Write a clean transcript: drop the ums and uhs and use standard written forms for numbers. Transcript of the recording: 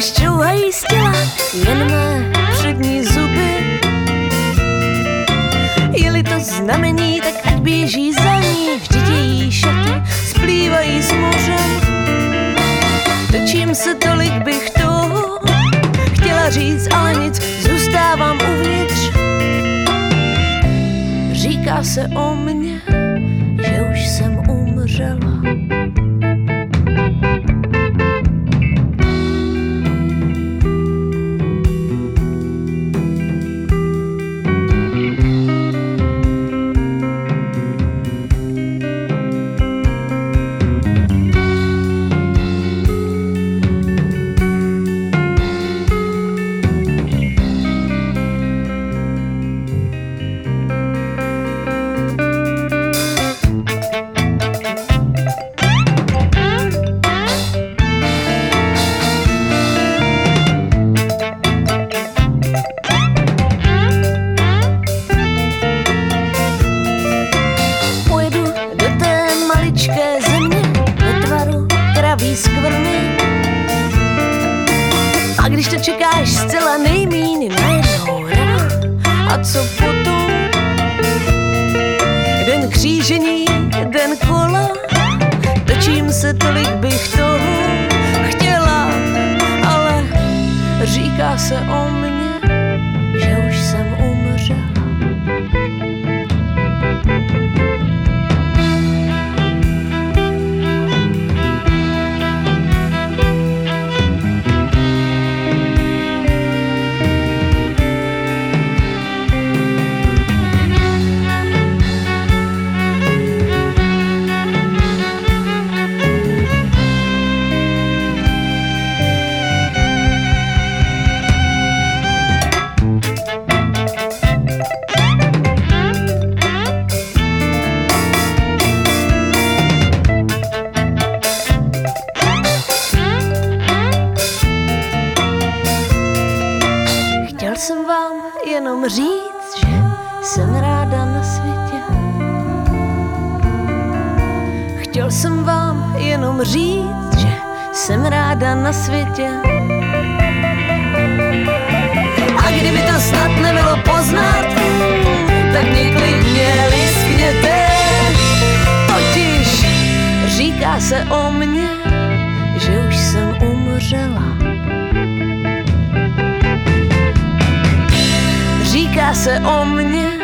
když čouhají z těla jen mé přední zuby. Je-li to znamení, tak ať běží za ní, vždyť její šaty splývají s mořem. Točím se, tolik bych toho chtěla říct, ale nic, zůstávám uvnitř. Říká se o mně, že už jsem umřela. Skvrny. A když to čekáš zcela nejmíň, najednou rád. A co potom? Den křížení, den kola. Točím se, tolik bych toho chtěla, ale říká se o mně, že už jsem umřela. Chtěl jsem vám jenom říct, že jsem ráda na světě. Chtěl jsem vám jenom říct, že jsem ráda na světě. A kdyby to snad nebylo poznat, tak mě klidně liskněte. Totiž říká se o mně, že už jsem umřela. Říká se o mně,